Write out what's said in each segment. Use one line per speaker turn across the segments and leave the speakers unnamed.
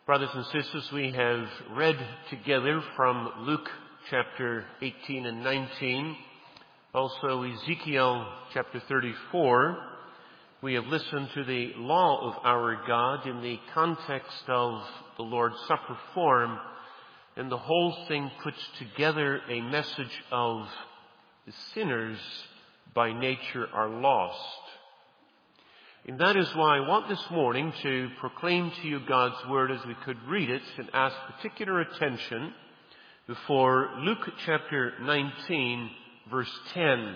Brothers and sisters, we have read together from Luke chapter 18 and 19, also Ezekiel chapter 34. We have listened to the law of our God in the context of the Lord's Supper form, and the whole thing puts together a message of the sinners by nature are lost. And that is why I want this morning to proclaim to you God's Word as we could read it and ask particular attention before Luke chapter 19, verse 10.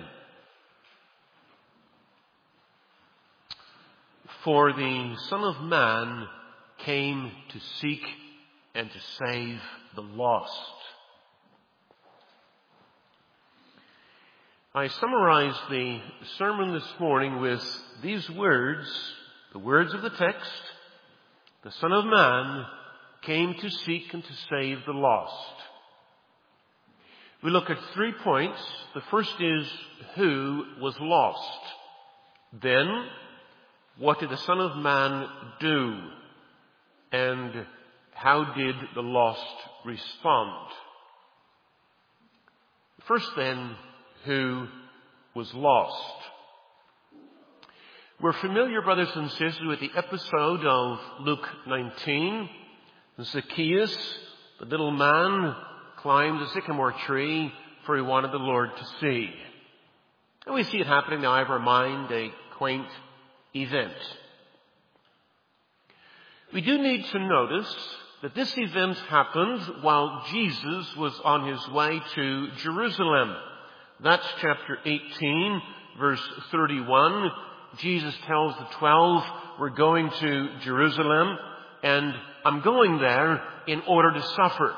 For the Son of Man came to seek and to save the lost. I summarized the sermon this morning with these words, the words of the text: the Son of Man came to seek and to save the lost. We look at 3 points. The first is who was lost. Then, what did the Son of Man do? And how did the lost respond? First then, who was lost? We're familiar, brothers and sisters, with the episode of Luke 19. Zacchaeus, the little man, climbed a sycamore tree for he wanted the Lord to see. And we see it happening in the eye of our mind, a quaint event. We do need to notice that this event happened while Jesus was on his way to Jerusalem. That's chapter 18, verse 31. Jesus tells the 12, we're going to Jerusalem, and I'm going there in order to suffer.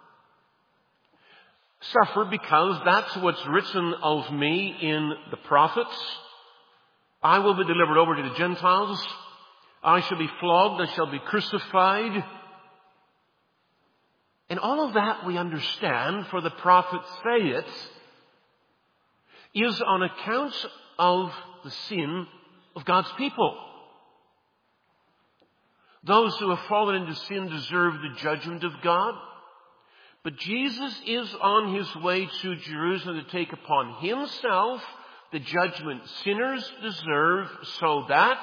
Suffer because that's what's written of me in the prophets. I will be delivered over to the Gentiles. I shall be flogged. I shall be crucified. And all of that we understand, for the prophets say it, is on account of the sin of God's people. Those who have fallen into sin deserve the judgment of God. But Jesus is on his way to Jerusalem to take upon himself the judgment sinners deserve, so that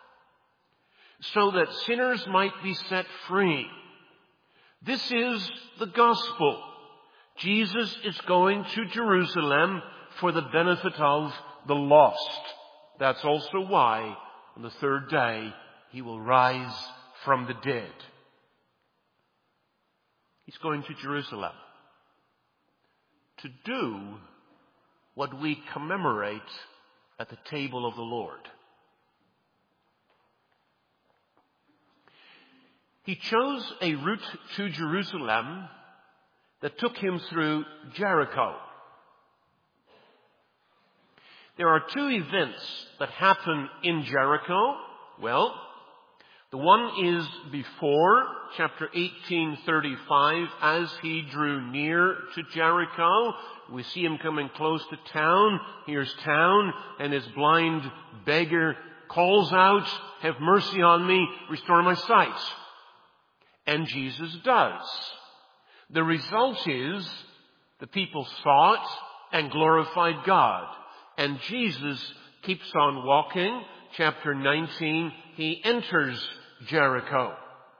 sinners might be set free. This is the gospel. Jesus is going to Jerusalem for the benefit of the lost. That's also why on the third day he will rise from the dead. He's going to Jerusalem to do what we commemorate at the table of the Lord. He chose a route to Jerusalem that took him through Jericho. There are 2 events that happen in Jericho. Well, the one is before chapter 18:35, as he drew near to Jericho. We see him coming close to town. Here's town, and his blind beggar calls out, "Have mercy on me, restore my sight." And Jesus does. The result is the people saw it and glorified God. And Jesus keeps on walking. Chapter 19, he enters Jericho.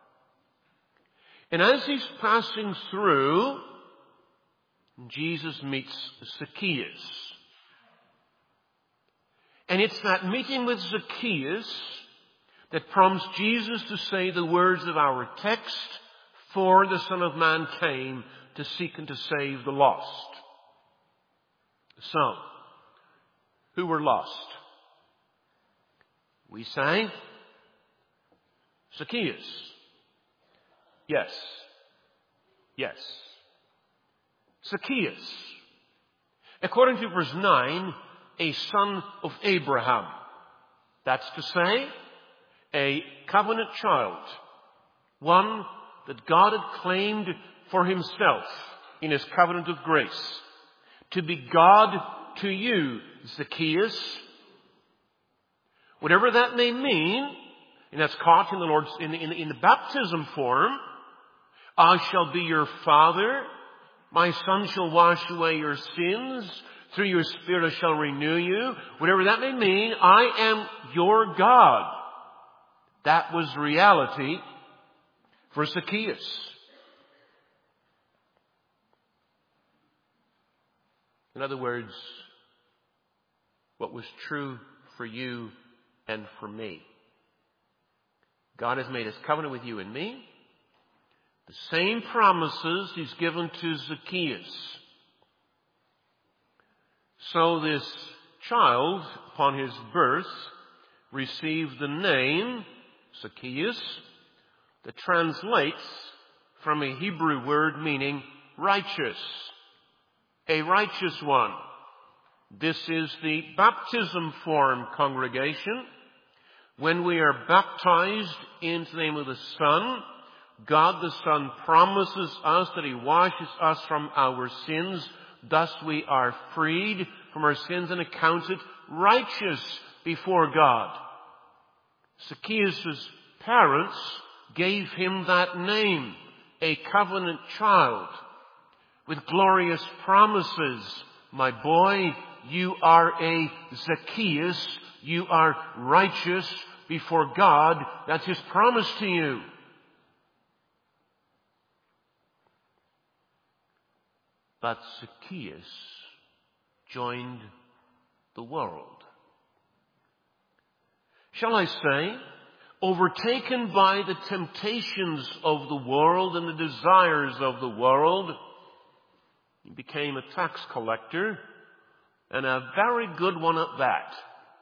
And as he's passing through, Jesus meets Zacchaeus. And it's that meeting with Zacchaeus that prompts Jesus to say the words of our text, for the Son of Man came to seek and to save the lost. So, who were lost? We say, Zacchaeus. Yes. Zacchaeus. According to verse 9, a son of Abraham. That's to say, a covenant child. One that God had claimed for himself in his covenant of grace. To be God to you, Zacchaeus. Whatever that may mean, and that's caught in the Lord's in the baptism form, I shall be your father. My son shall wash away your sins. Through your Spirit I shall renew you. Whatever that may mean, I am your God. That was reality for Zacchaeus. In other words, what was true for you and for me. God has made his covenant with you and me. The same promises he's given to Zacchaeus. So this child, upon his birth, received the name Zacchaeus that translates from a Hebrew word meaning righteous. A righteous one. This is the baptism form, congregation. When we are baptized into the name of the Son, God the Son promises us that he washes us from our sins. Thus we are freed from our sins and accounted righteous before God. Zacchaeus' parents gave him that name, a covenant child, with glorious promises. My boy, you are a Zacchaeus. You are righteous before God. That's his promise to you. But Zacchaeus joined the world. Shall I say, overtaken by the temptations of the world and the desires of the world, he became a tax collector, and a very good one at that.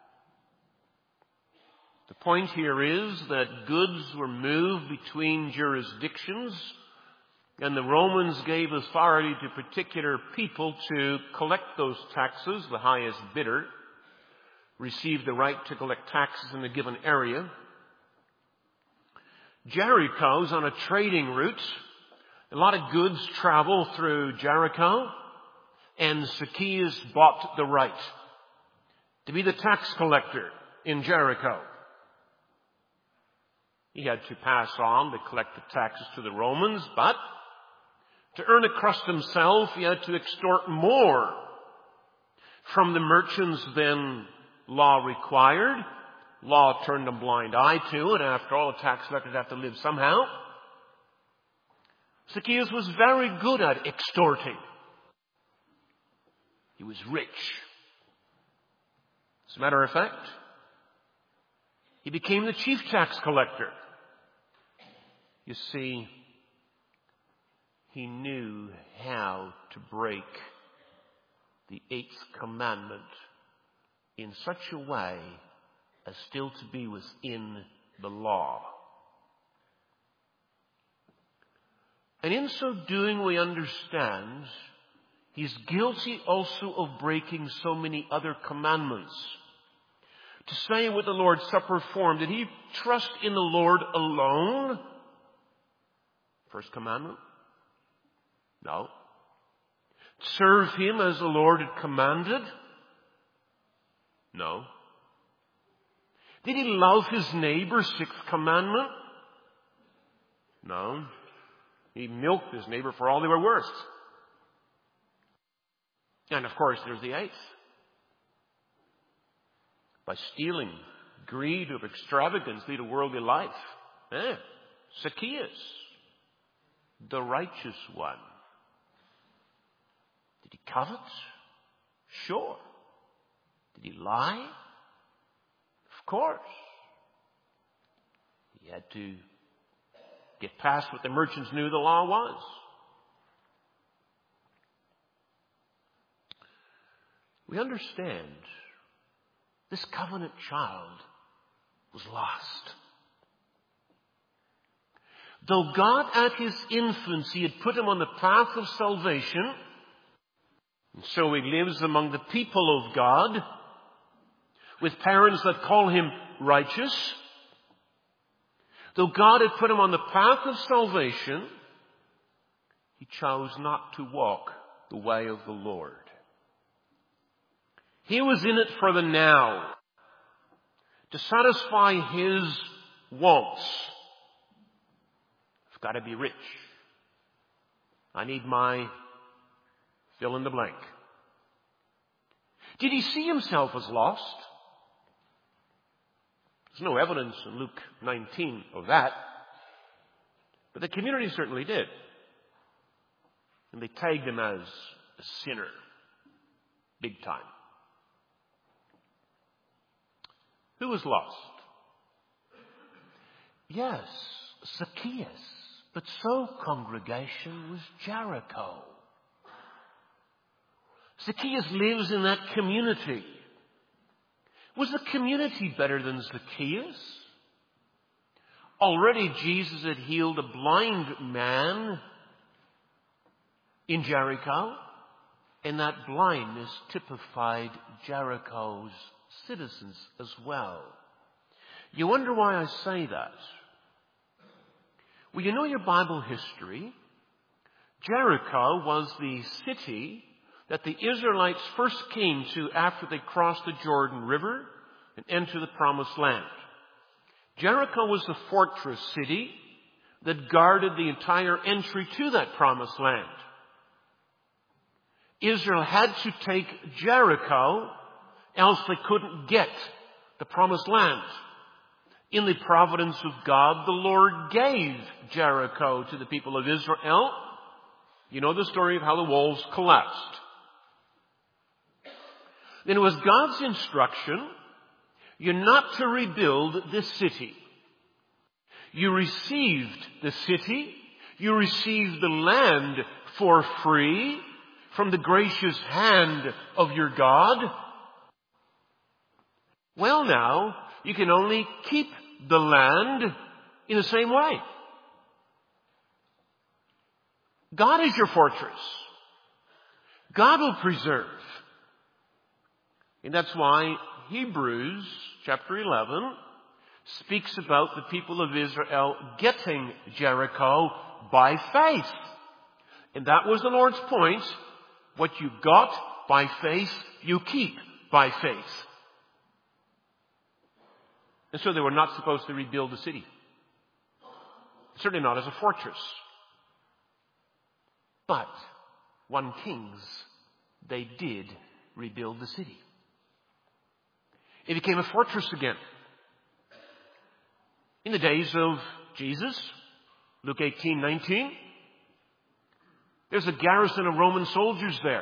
The point here is that goods were moved between jurisdictions, and the Romans gave authority to particular people to collect those taxes. The highest bidder received the right to collect taxes in a given area. Jericho's on a trading route. A lot of goods travel through Jericho, and Zacchaeus bought the right to be the tax collector in Jericho. He had to pass on to collect the taxes to the Romans, but to earn a crust himself, he had to extort more from the merchants than law required. Law turned a blind eye to it. After all, the tax collectors have to live somehow. Zacchaeus was very good at extorting. He was rich. As a matter of fact, he became the chief tax collector. You see, he knew how to break the 8th commandment in such a way as still to be within the law. And in so doing, we understand he's guilty also of breaking so many other commandments. To say with the Lord's Supper form, did he trust in the Lord alone? First commandment? No. Serve him as the Lord had commanded? No. Did he love his neighbor? 6th commandment? No. He milked his neighbor for all they were worth. And of course, there's the 8th. By stealing, greed of extravagance lead a worldly life. Zacchaeus, the righteous one. Did he covet? Sure. Did he lie? Of course. He had to get past what the merchants knew the law was. We understand this covenant child was lost. Though God at his infancy had put him on the path of salvation, and so he lives among the people of God, with parents that call him righteous. Though God had put him on the path of salvation, he chose not to walk the way of the Lord. He was in it for the now, to satisfy his wants. I've got to be rich. I need my fill in the blank. Did he see himself as lost? There's no evidence in Luke 19 of that. But the community certainly did. And they tagged him as a sinner. Big time. Who was lost? Yes, Zacchaeus. But so, congregation, was Jericho. Zacchaeus lives in that community. Was the community better than Zacchaeus? Already Jesus had healed a blind man in Jericho, and that blindness typified Jericho's citizens as well. You wonder why I say that? Well, you know your Bible history. Jericho was the city that the Israelites first came to after they crossed the Jordan River and entered the Promised Land. Jericho was the fortress city that guarded the entire entry to that Promised Land. Israel had to take Jericho, else they couldn't get the Promised Land. In the providence of God, the Lord gave Jericho to the people of Israel. You know the story of how the walls collapsed. Then it was God's instruction, you're not to rebuild this city. You received the city, you received the land for free from the gracious hand of your God. Well now, you can only keep the land in the same way. God is your fortress. God will preserve. And that's why Hebrews chapter 11 speaks about the people of Israel getting Jericho by faith. And that was the Lord's point. What you got by faith, you keep by faith. And so they were not supposed to rebuild the city. Certainly not as a fortress. But 1 Kings, they did rebuild the city. It became a fortress again. In the days of Jesus, Luke 18:19, there's a garrison of Roman soldiers there.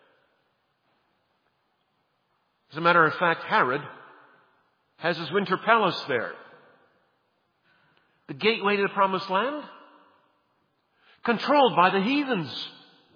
As a matter of fact, Herod has his winter palace there. The gateway to the Promised Land, controlled by the heathens.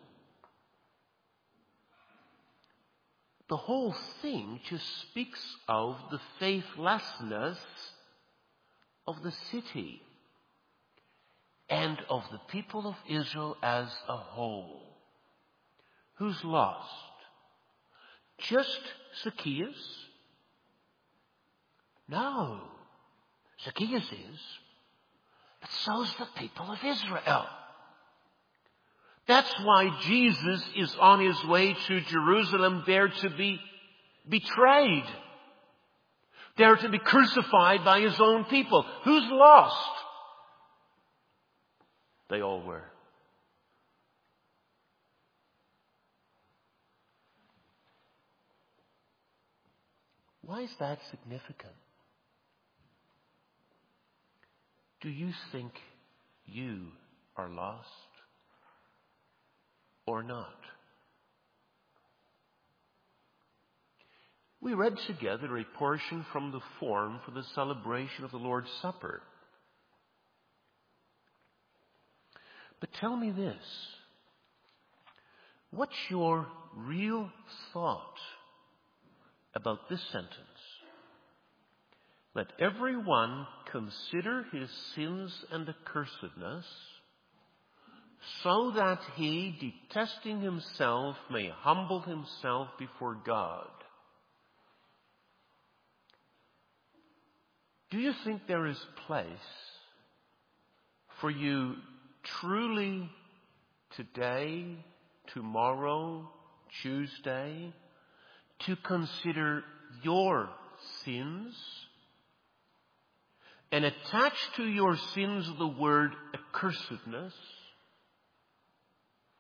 The whole thing just speaks of the faithlessness of the city and of the people of Israel as a whole. Who's lost? Just Zacchaeus? No. Zacchaeus is, but so's the people of Israel. That's why Jesus is on his way to Jerusalem, there to be betrayed. There to be crucified by his own people. Who's lost? They all were. Why is that significant? Do you think you are lost or not? We read together a portion from the form for the celebration of the Lord's Supper. But tell me this. What's your real thought about this sentence? Let everyone consider his sins and accursedness, so that he, detesting himself, may humble himself before God. Do you think there is place for you truly today, tomorrow, Tuesday, to consider your sins and attach to your sins the word accursedness?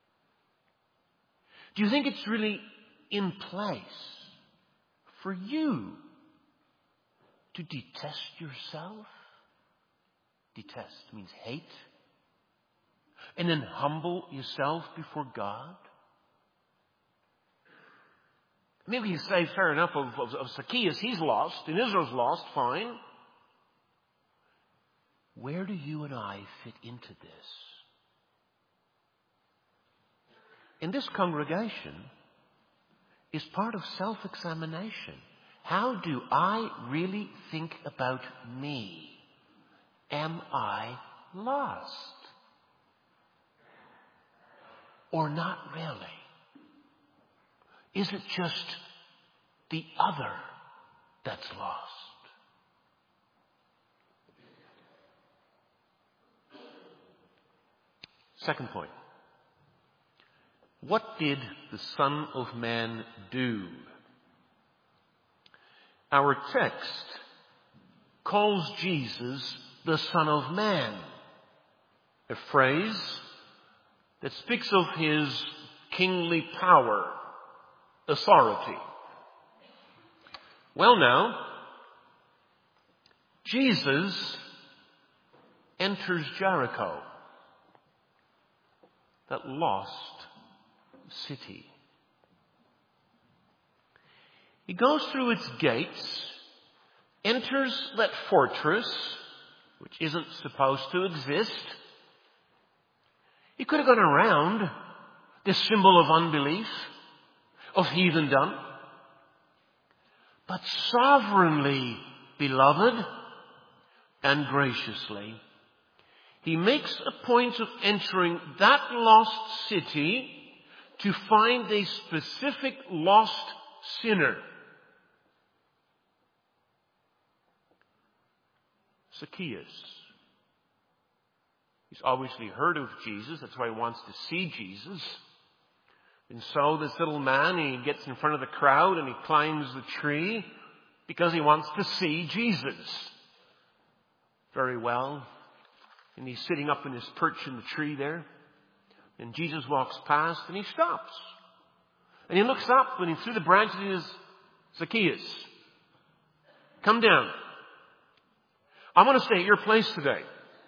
Do you think it's really in place for you to detest yourself? Detest means hate. And then humble yourself before God? Maybe you say, fair enough, of Zacchaeus, he's lost, and Israel's lost, fine. Where do you and I fit into this? In this congregation is part of self-examination. How do I really think about me? Am I lost? Or not really? Is it just the other that's lost? Second point. What did the Son of Man do? Our text calls Jesus the Son of Man, a phrase that speaks of his kingly power, authority. Well now, Jesus enters Jericho, that lost city. He goes through its gates, enters that fortress, which isn't supposed to exist. He could have gone around this symbol of unbelief, of heathendom. But sovereignly, beloved, and graciously, he makes a point of entering that lost city to find a specific lost sinner. Zacchaeus. He's obviously heard of Jesus. That's why he wants to see Jesus. And so this little man, he gets in front of the crowd and he climbs the tree because he wants to see Jesus. Very well. And he's sitting up in his perch in the tree there. And Jesus walks past and he stops. And he looks up and through the branches he says, Zacchaeus, come down. I want to stay at your place today.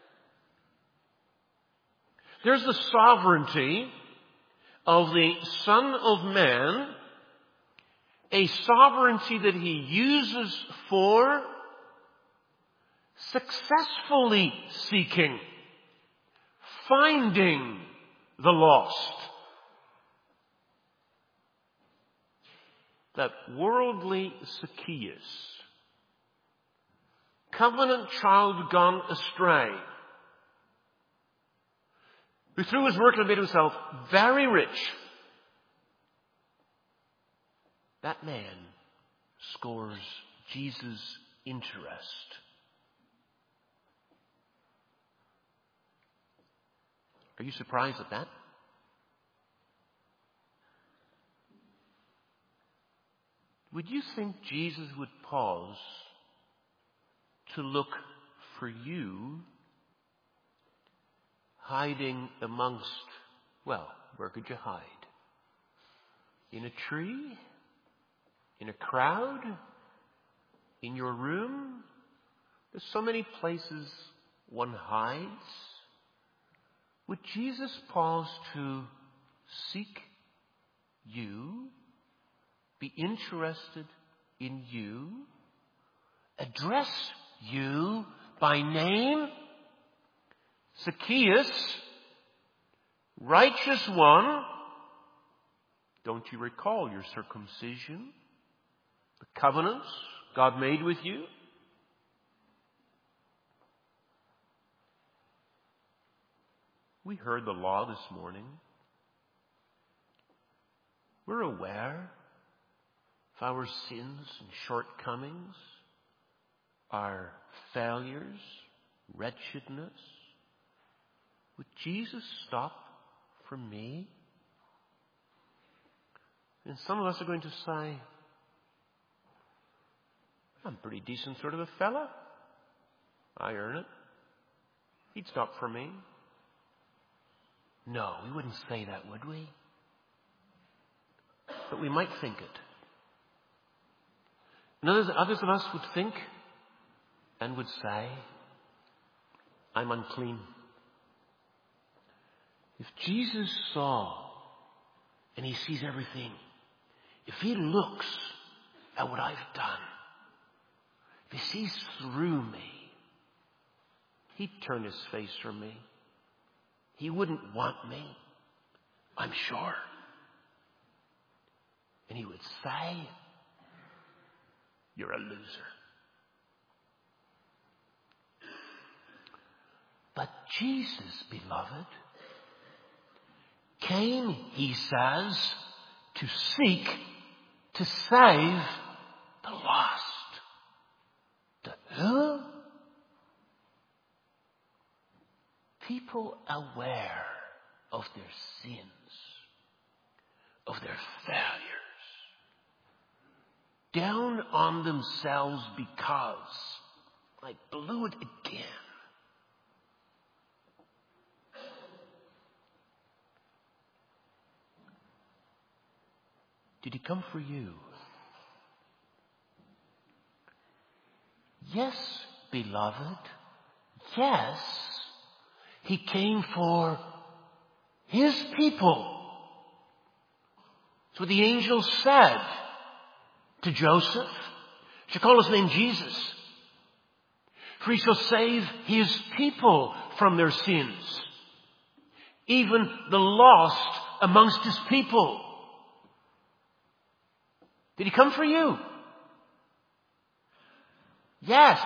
There's the sovereignty of the Son of Man, a sovereignty that he uses for successfully seeking, finding the lost. That worldly Zacchaeus, covenant child gone astray, who through his work had made himself very rich, that man scores Jesus' interest. Are you surprised at that? Would you think Jesus would pause to look for you hiding amongst, well, where could you hide? In a tree? In a crowd? In your room? There's so many places one hides. Would Jesus pause to seek you, be interested in you, address you by name? Zacchaeus, righteous one, don't you recall your circumcision, the covenants God made with you? We heard the law this morning. We're aware of our sins and shortcomings, our failures, wretchedness. Would Jesus stop for me? And some of us are going to say, I'm a pretty decent sort of a fella. I earn it. He'd stop for me. No, we wouldn't say that, would we? but we might think it. And others of us would think and would say, I'm unclean. If Jesus saw, and he sees everything, if he looks at what I've done, if he sees through me, he'd turn his face from me. He wouldn't want me, I'm sure. And he would say, you're a loser. But Jesus, beloved, came, he says, to seek, to save the lost. The who? People aware of their sins, of their failures, down on themselves because I blew it again. Did he come for you? Yes, beloved. Yes, he came for his people. That's what the angel said to Joseph. She called his name Jesus. For he shall save his people from their sins, even the lost amongst his people. Did he come for you? Yes.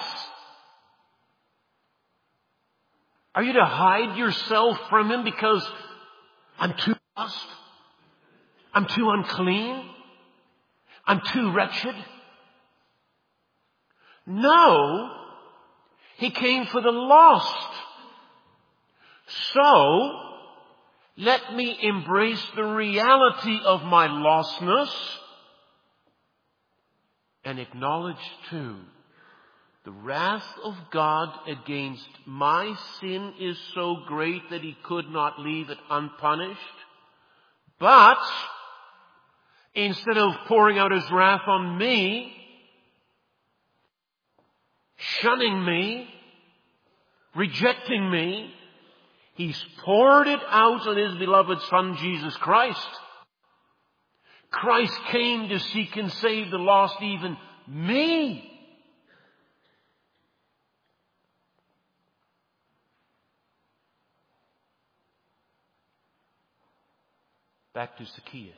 Are you to hide yourself from him because I'm too lost? I'm too unclean? I'm too wretched? No. He came for the lost. So, let me embrace the reality of my lostness and acknowledge too, the wrath of God against my sin is so great that he could not leave it unpunished. But instead of pouring out his wrath on me, shunning me, rejecting me, he's poured it out on his beloved Son, Jesus Christ. Christ came to seek and save the lost, even me. Back to Zacchaeus.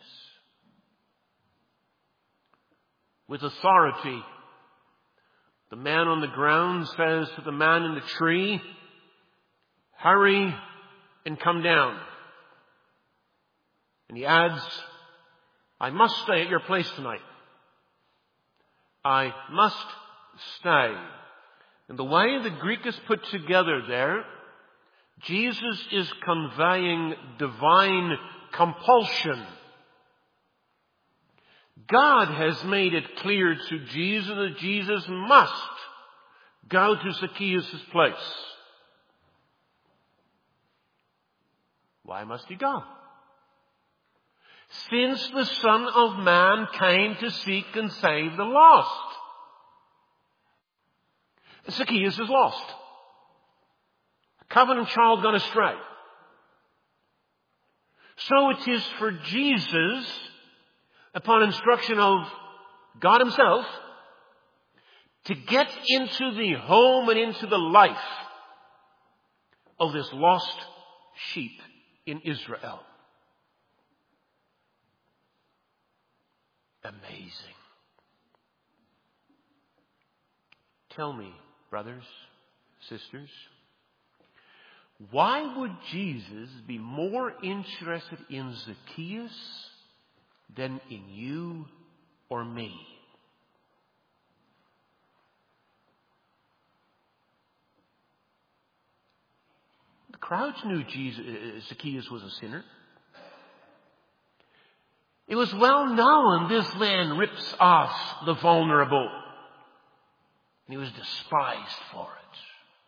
With authority, the man on the ground says to the man in the tree, hurry and come down. And he adds, I must stay at your place tonight. I must stay. And the way the Greek is put together there, Jesus is conveying divine compulsion. God has made it clear to Jesus that Jesus must go to Zacchaeus' place. Why must he go? Since the Son of Man came to seek and save the lost. Zacchaeus is lost. A covenant child gone astray. So it is for Jesus, upon instruction of God himself, to get into the home and into the life of this lost sheep in Israel. Amazing. Tell me, brothers, sisters, why would Jesus be more interested in Zacchaeus than in you or me? The crowds knew Zacchaeus was a sinner. It was well known this man rips off the vulnerable. And he was despised for it.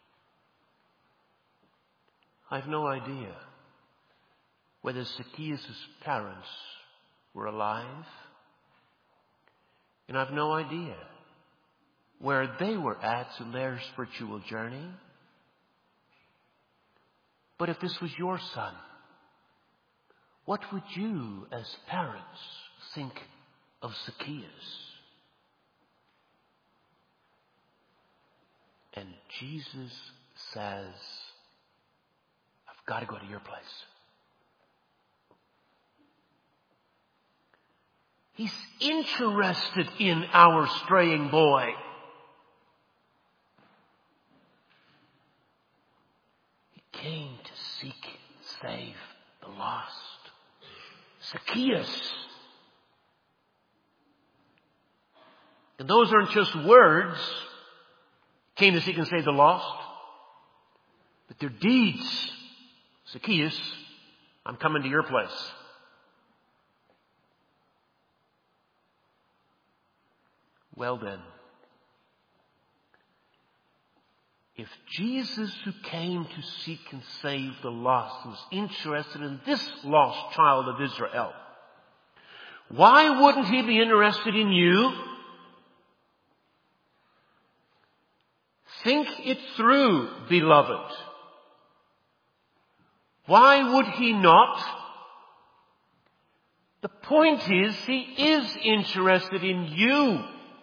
I have no idea whether Zacchaeus' parents were alive And I've no idea where they were at in their spiritual journey. But if this was your son, what would you as parents think of Zacchaeus? And Jesus says, I've got to go to your place. He's interested in our straying boy. He came to seek and save the lost. Zacchaeus. And those aren't just words. Came to seek and save the lost. But they're deeds. Zacchaeus, I'm coming to your place. Well then, if Jesus, who came to seek and save the lost, was interested in this lost child of Israel, why wouldn't he be interested in you? Think it through, beloved. Why would he not? The point is, he is interested in you.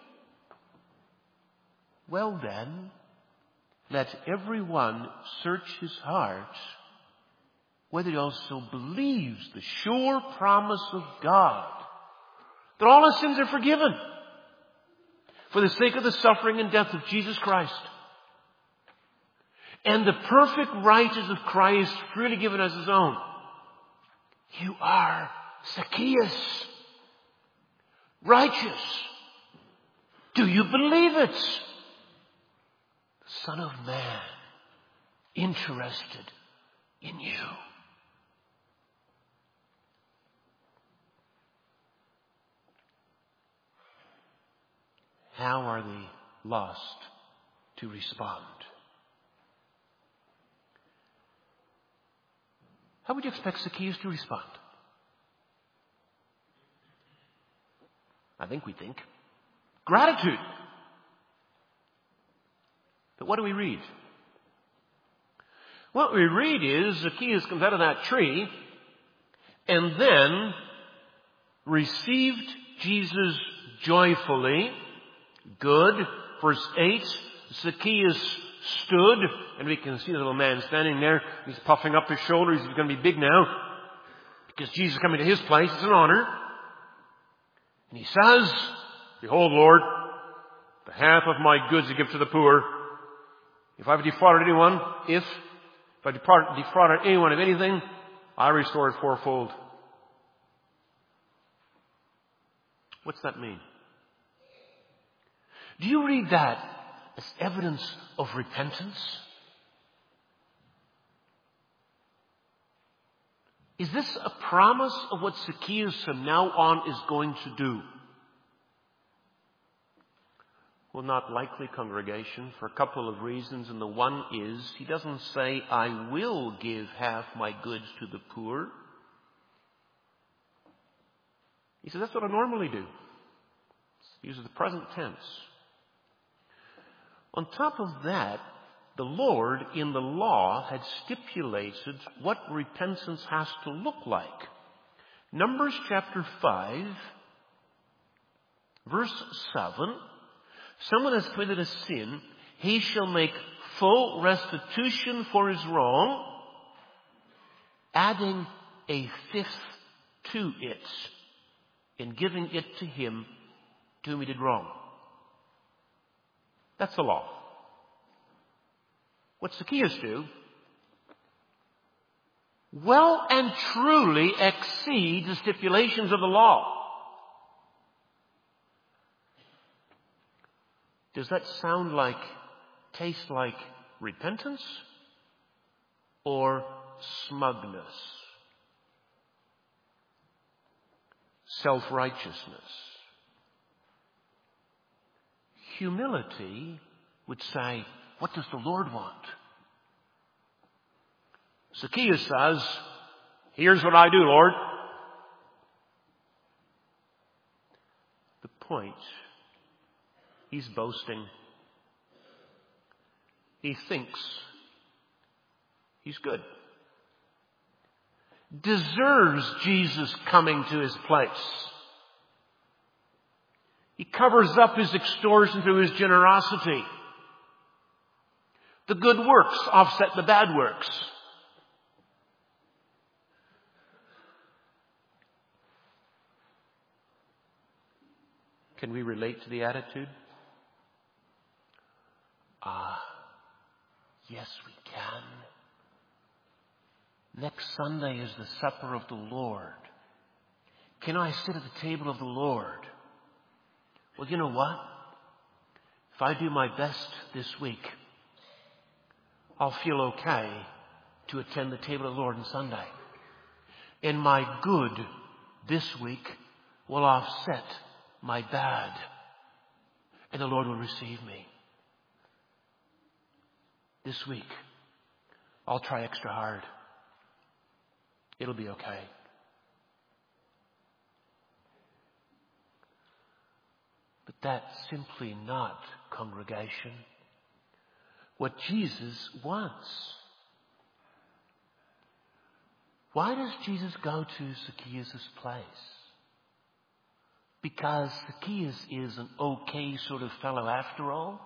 Well then, let everyone search his heart whether he also believes the sure promise of God that all his sins are forgiven for the sake of the suffering and death of Jesus Christ, and the perfect righteousness of Christ freely given as his own. You are Zacchaeus, righteous. Do you believe it? Son of Man, interested in you. How are the lost to respond? How would you expect Zacchaeus to respond? I think we think gratitude. But what do we read? What we read is Zacchaeus comes out of that tree and then received Jesus joyfully. Good. Verse 8, Zacchaeus stood, and we can see the little man standing there. He's puffing up his shoulders. He's going to be big now because Jesus is coming to his place. It's an honor. And he says, Behold, Lord, the half of my goods I give to the poor. If I've defrauded anyone, if I defrauded anyone of anything, I restore it fourfold. What's that mean? Do you read that as evidence of repentance? Is this a promise of what Zacchaeus from now on is going to do? Well, not likely, congregation, for a couple of reasons. And the one is, he doesn't say, I will give half my goods to the poor. He says, that's what I normally do. He uses the present tense. On top of that, the Lord in the law had stipulated what repentance has to look like. Numbers chapter 5, verse 7, someone has committed a sin, he shall make full restitution for his wrong, adding a fifth to it, and giving it to him to whom he did wrong. That's the law. What's Zacchaeus do? Well and truly exceed the stipulations of the law. Does that taste like repentance or smugness? Self-righteousness? Humility would say, what does the Lord want? Zacchaeus says, here's what I do, Lord. The point He's boasting. He thinks he's good. Deserves Jesus coming to his place. He covers up his extortion through his generosity. The good works offset the bad works. Can we relate to the attitude? Yes, we can. Next Sunday is the supper of the Lord. Can I sit at the table of the Lord? Well, you know what? If I do my best this week, I'll feel okay to attend the table of the Lord on Sunday. And my good this week will offset my bad. And the Lord will receive me. This week, I'll try extra hard. It'll be okay. But that's simply not, congregation, what Jesus wants. Why does Jesus go to Zacchaeus' place? Because Zacchaeus is an okay sort of fellow after all?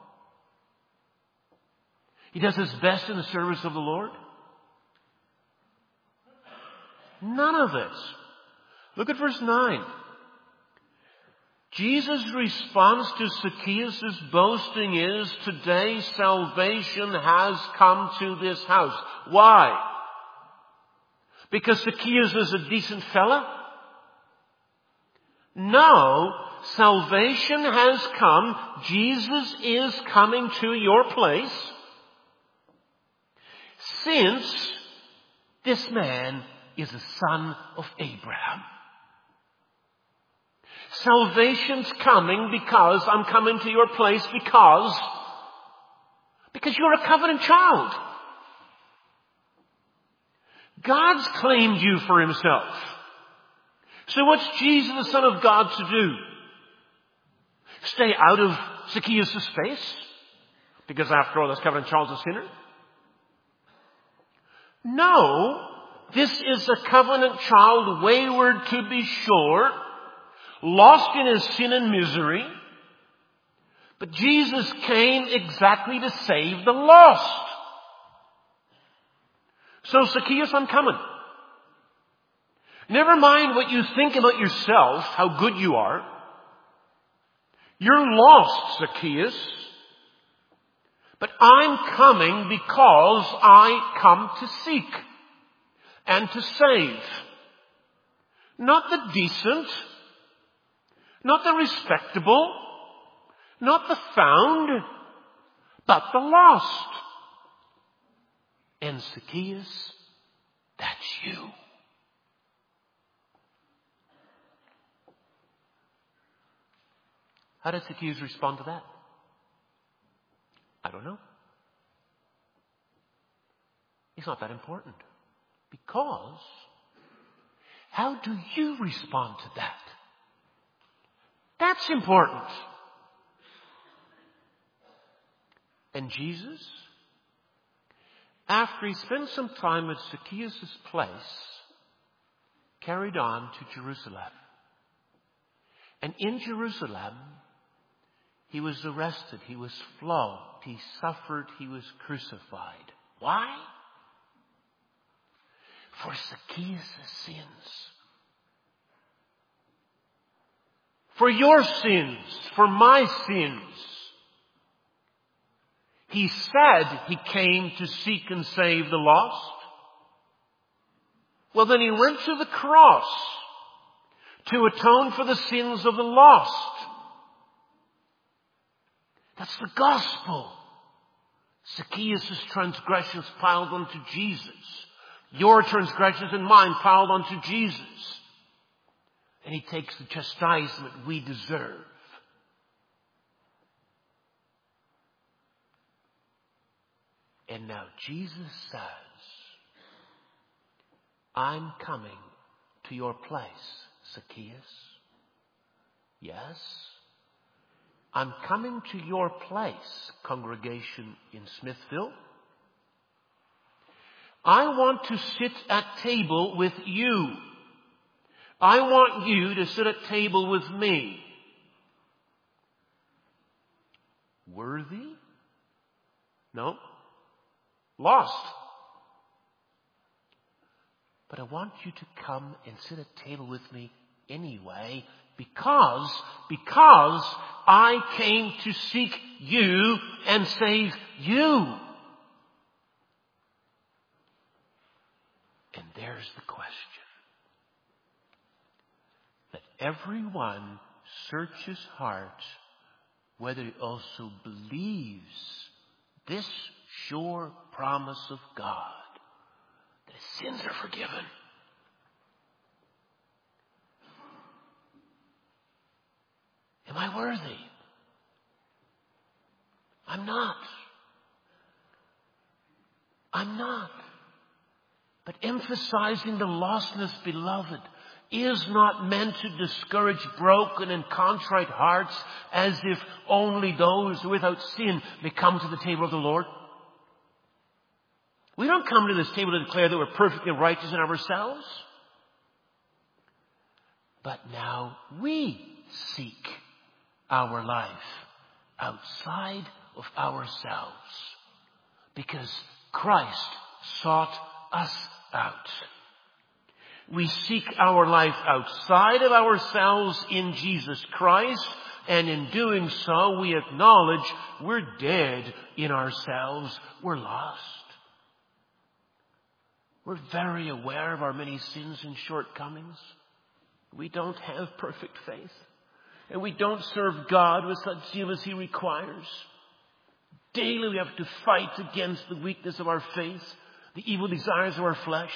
He does his best in the service of the Lord? None of it. Look at verse 9. Jesus' response to Zacchaeus' boasting is, today salvation has come to this house. Why? Because Zacchaeus is a decent fella? No, salvation has come. Jesus is coming to your place. Since this man is a son of Abraham. Salvation's coming because I'm coming to your place because you're a covenant child. God's claimed you for himself. So what's Jesus, the Son of God, to do? Stay out of Zacchaeus' face? Because after all, this covenant child's a sinner? No, this is a covenant child, wayward to be sure, lost in his sin and misery. But Jesus came exactly to save the lost. So Zacchaeus, I'm coming. Never mind what you think about yourself, how good you are. You're lost, Zacchaeus. But I'm coming because I come to seek and to save. Not the decent, not the respectable, not the found, but the lost. And Zacchaeus, that's you. How did Zacchaeus respond to that? I don't know. It's not that important. Because how do you respond to that? That's important. And Jesus, after he spent some time at Zacchaeus' place, carried on to Jerusalem. And in Jerusalem, he was arrested, he was flogged, he suffered, he was crucified. Why? For Zacchaeus' sins. For your sins, for my sins. He said he came to seek and save the lost. Well, then he went to the cross to atone for the sins of the lost. That's the gospel. Zacchaeus' transgressions piled onto Jesus. Your transgressions and mine piled onto Jesus. And he takes the chastisement we deserve. And now Jesus says, I'm coming to your place, Zacchaeus. Yes, I'm coming to your place, congregation in Smithville. I want to sit at table with you. I want you to sit at table with me. Worthy? No. Lost. But I want you to come and sit at table with me anyway, because I came to seek you and save you. And there's the question. That everyone searches hearts whether he also believes this sure promise of God, that his sins are forgiven. Am I worthy? I'm not. I'm not. But emphasizing the lostness, beloved, is not meant to discourage broken and contrite hearts as if only those without sin may come to the table of the Lord. We don't come to this table to declare that we're perfectly righteous in ourselves. But now we seek our life outside of ourselves because Christ sought us out. We seek our life outside of ourselves in Jesus Christ, and in doing so we acknowledge we're dead in ourselves. We're lost. We're very aware of our many sins and shortcomings. We don't have perfect faith, and we don't serve God with such zeal as He requires. Daily we have to fight against the weakness of our faith, the evil desires of our flesh.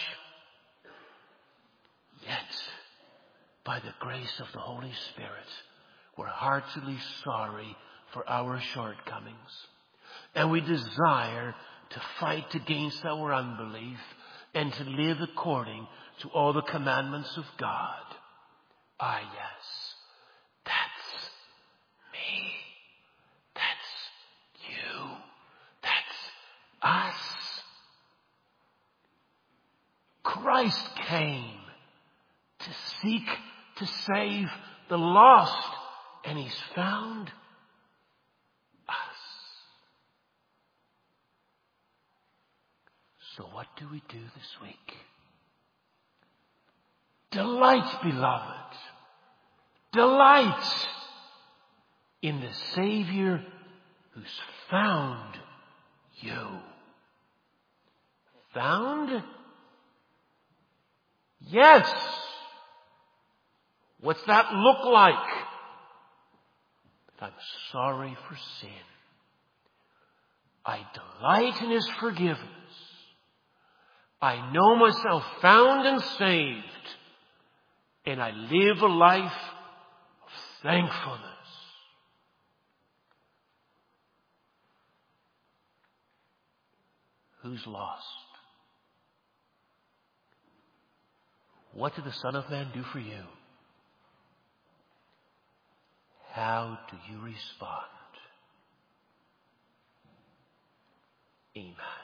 Yet, by the grace of the Holy Spirit, we're heartily sorry for our shortcomings. And we desire to fight against our unbelief and to live according to all the commandments of God. Ah, yes, that's me. That's you. That's us. Christ came to seek to save the lost, and He's found us. So what do we do this week? Delight, beloved. Delight in the Savior who's found you. Found? Yes. What's that look like? That I'm sorry for sin. I delight in His forgiveness. I know myself found and saved. And I live a life of thankfulness. Who's lost? What did the Son of Man do for you? How do you respond? Amen.